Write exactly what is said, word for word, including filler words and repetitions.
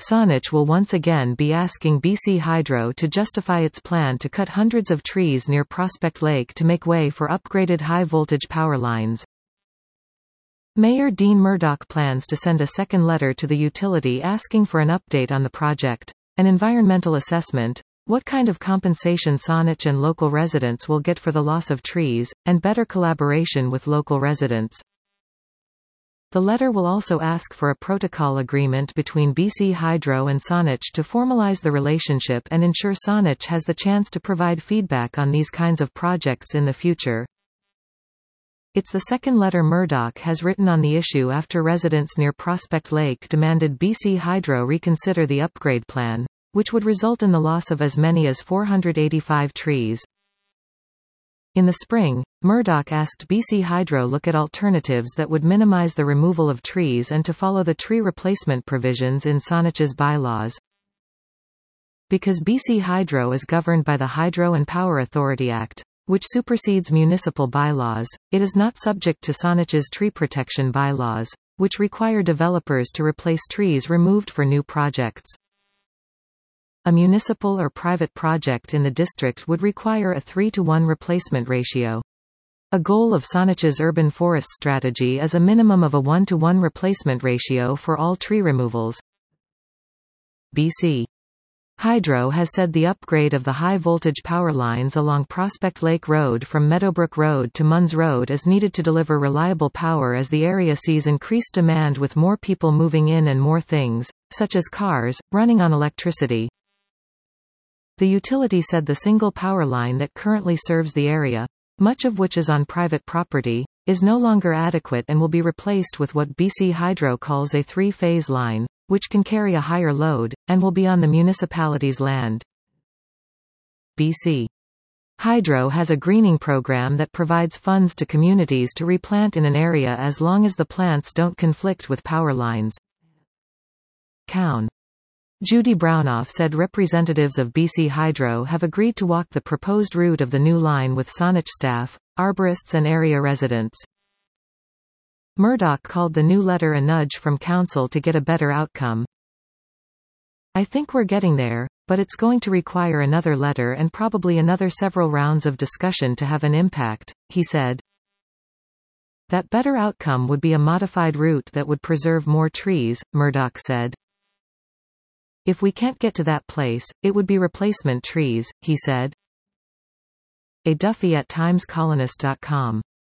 Saanich will once again be asking B C Hydro to justify its plan to cut hundreds of trees near Prospect Lake to make way for upgraded high-voltage power lines. Mayor Dean Murdoch plans to send a second letter to the utility asking for an update on the project, an environmental assessment, what kind of compensation Saanich and local residents will get for the loss of trees, and better collaboration with local residents. The letter will also ask for a protocol agreement between B C Hydro and Saanich to formalize the relationship and ensure Saanich has the chance to provide feedback on these kinds of projects in the future. It's the second letter Murdoch has written on the issue after residents near Prospect Lake demanded B C Hydro reconsider the upgrade plan, which would result in the loss of as many as four hundred eighty-five trees. In the spring, Murdoch asked B C Hydro look at alternatives that would minimize the removal of trees and to follow the tree replacement provisions in Saanich's bylaws. Because B C Hydro is governed by the Hydro and Power Authority Act, which supersedes municipal bylaws, it is not subject to Saanich's tree protection bylaws, which require developers to replace trees removed for new projects. A municipal or private project in the district would require a three to one replacement ratio. A goal of Saanich's urban forest strategy is a minimum of a one to one replacement ratio for all tree removals. B C Hydro has said the upgrade of the high-voltage power lines along Prospect Lake Road from Meadowbrook Road to Munns Road is needed to deliver reliable power as the area sees increased demand with more people moving in and more things, such as cars, running on electricity. The utility said the single power line that currently serves the area, much of which is on private property, is no longer adequate and will be replaced with what B C Hydro calls a three-phase line, which can carry a higher load, and will be on the municipality's land. B C Hydro has a greening program that provides funds to communities to replant in an area as long as the plants don't conflict with power lines. Cown Judy Brownoff said representatives of B C Hydro have agreed to walk the proposed route of the new line with Saanich staff, arborists and area residents. Murdoch called the new letter a nudge from council to get a better outcome. I think we're getting there, but it's going to require another letter and probably another several rounds of discussion to have an impact, he said. That better outcome would be a modified route that would preserve more trees, Murdoch said. If we can't get to that place, it would be replacement trees, he said. A Duffy at times colonist dot com